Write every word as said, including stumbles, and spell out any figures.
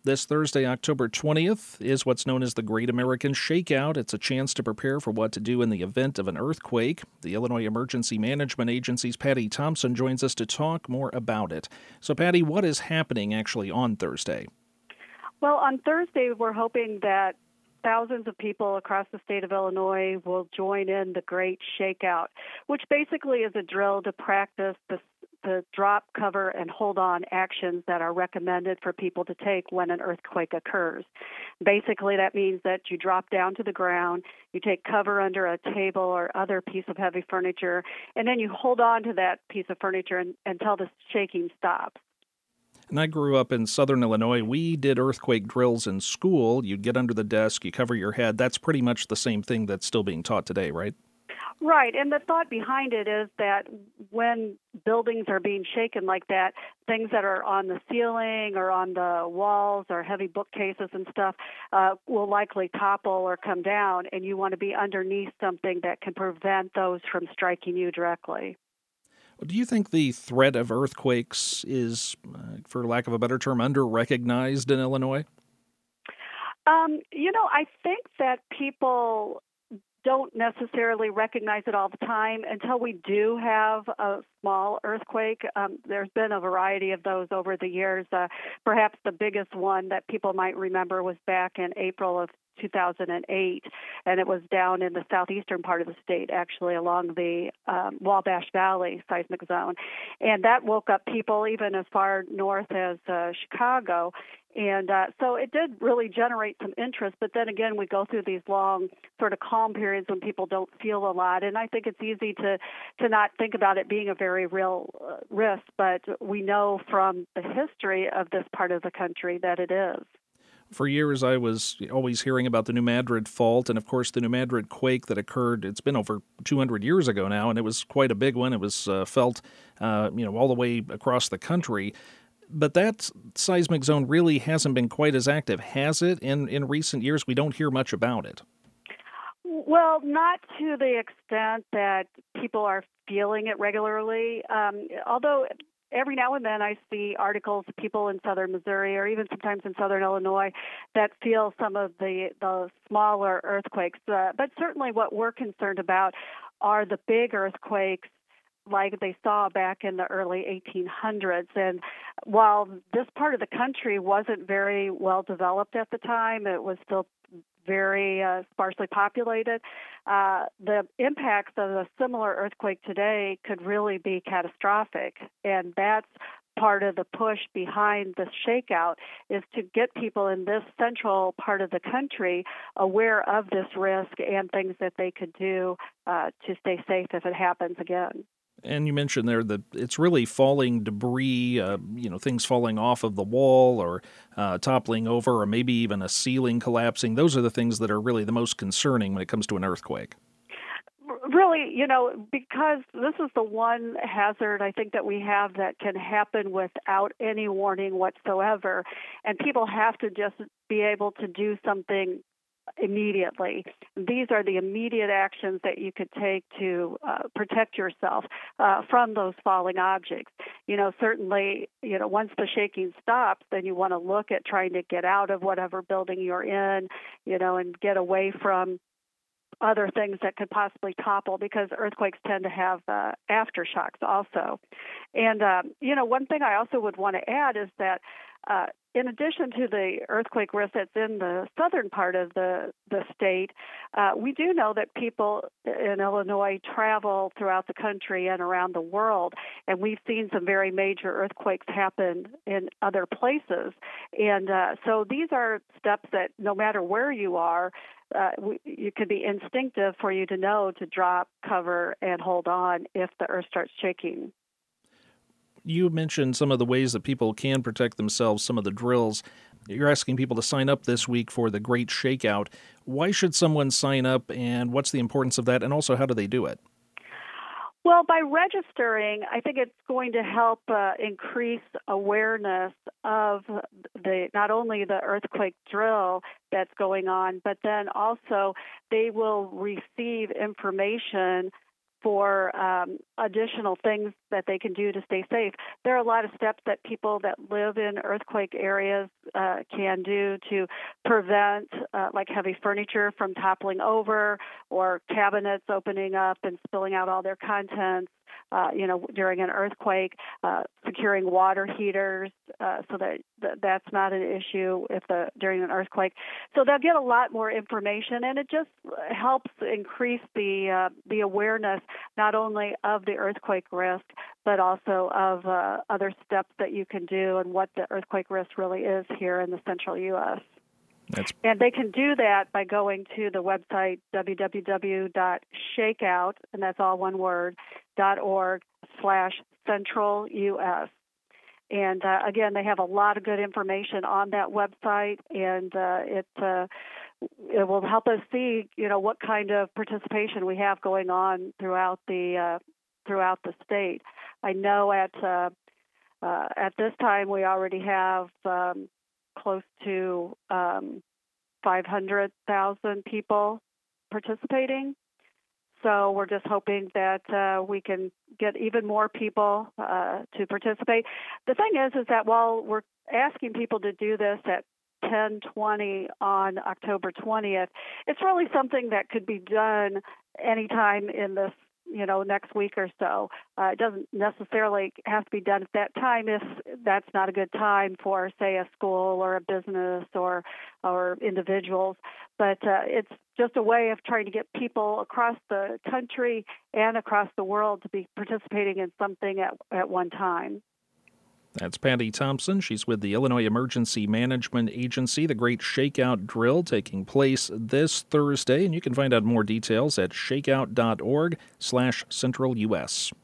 This Thursday, October twentieth, is what's known as the Great American Shakeout. It's a chance to prepare for what to do in the event of an earthquake. The Illinois Emergency Management Agency's Patty Thompson joins us to talk more about it. So, Patty, what is happening actually on Thursday? Well, on Thursday, we're hoping that thousands of people across the state of Illinois will join in the Great Shakeout, which basically is a drill to practice the the drop, cover, and hold on actions that are recommended for people to take when an earthquake occurs. Basically, that means that you drop down to the ground, you take cover under a table or other piece of heavy furniture, and then you hold on to that piece of furniture and, until the shaking stops. And I grew up in southern Illinois. We did earthquake drills in school. You'd get under the desk, you cover your head. That's pretty much the same thing that's still being taught today, right? Right, and the thought behind it is that when buildings are being shaken like that, things that are on the ceiling or on the walls or heavy bookcases and stuff uh, will likely topple or come down, and you want to be underneath something that can prevent those from striking you directly. Do you think the threat of earthquakes is, uh, for lack of a better term, under-recognized in Illinois? Um, you know, I think that people don't necessarily recognize it all the time until we do have a small earthquake. Um, there's been a variety of those over the years. Uh, perhaps the biggest one that people might remember was back in April of two thousand eight, and it was down in the southeastern part of the state, actually along the um, Wabash Valley seismic zone. And that woke up people even as far north as uh, Chicago. And uh, so it did really generate some interest, but then again, we go through these long sort of calm periods when people don't feel a lot, and I think it's easy to, to not think about it being a very real uh, risk, but we know from the history of this part of the country that it is. For years, I was always hearing about the New Madrid Fault, and of course, the New Madrid quake that occurred. It's been over two hundred years ago now, and it was quite a big one. It was uh, felt, uh, you know, all the way across the country. But that seismic zone really hasn't been quite as active, has it? In in recent years, we don't hear much about it. Well, not to the extent that people are feeling it regularly, um, although every now and then I see articles of people in southern Missouri or even sometimes in southern Illinois that feel some of the, the smaller earthquakes. Uh, but certainly what we're concerned about are the big earthquakes like they saw back in the early eighteen hundreds. And while this part of the country wasn't very well developed at the time, it was still very uh, sparsely populated, uh, the impacts of a similar earthquake today could really be catastrophic. And that's part of the push behind the shakeout, is to get people in this central part of the country aware of this risk and things that they could do uh, to stay safe if it happens again. And you mentioned there that it's really falling debris, uh, you know, things falling off of the wall or uh, toppling over, or maybe even a ceiling collapsing. Those are the things that are really the most concerning when it comes to an earthquake. Really, you know, because this is the one hazard I think that we have that can happen without any warning whatsoever, and people have to just be able to do something immediately. These are the immediate actions that you could take to uh, protect yourself uh, from those falling objects. You know, certainly, you know, once the shaking stops, then you want to look at trying to get out of whatever building you're in, you know, and get away from other things that could possibly topple, because earthquakes tend to have uh, aftershocks also. And, um, you know, one thing I also would want to add is that uh, in addition to the earthquake risk that's in the southern part of the, the state, uh, we do know that people in Illinois travel throughout the country and around the world, and we've seen some very major earthquakes happen in other places. And uh, so these are steps that no matter where you are, uh, we, it could be instinctive for you to know to drop, cover, and hold on if the earth starts shaking. You mentioned some of the ways that people can protect themselves, some of the drills. You're asking people to sign up this week for the Great Shakeout. Why should someone sign up, and what's the importance of that, and also how do they do it? Well, by registering, I think it's going to help uh, increase awareness of the not only the earthquake drill that's going on, but then also they will receive information for um, additional things that they can do to stay safe. There are a lot of steps that people that live in earthquake areas uh, can do to prevent uh, like heavy furniture from toppling over or cabinets opening up and spilling out all their contents. Uh, you know, during an earthquake, uh, securing water heaters uh, so that, that that's not an issue if the during an earthquake. So they'll get a lot more information, and it just helps increase the uh, the awareness not only of the earthquake risk, but also of uh, other steps that you can do and what the earthquake risk really is here in the central U S That's... And they can do that by going to the website w w w dot shakeout, and that's all one word, dot org slash central U S. And uh, again, they have a lot of good information on that website, and uh, it uh, it will help us see, you know, what kind of participation we have going on throughout the uh, throughout the state. I know at uh, uh, at this time we already have um, close to um, five hundred thousand people participating. So we're just hoping that uh, we can get even more people uh, to participate. The thing is, is that while we're asking people to do this at ten twenty on October twentieth, it's really something that could be done anytime in this, you know, next week or so. Uh, it doesn't necessarily have to be done at that time if that's not a good time for, say, a school or a business or or individuals. But uh, it's just a way of trying to get people across the country and across the world to be participating in something at, at one time. That's Patty Thompson. She's with the Illinois Emergency Management Agency. The Great Shakeout Drill taking place this Thursday, and you can find out more details at shakeout dot org slash central U S.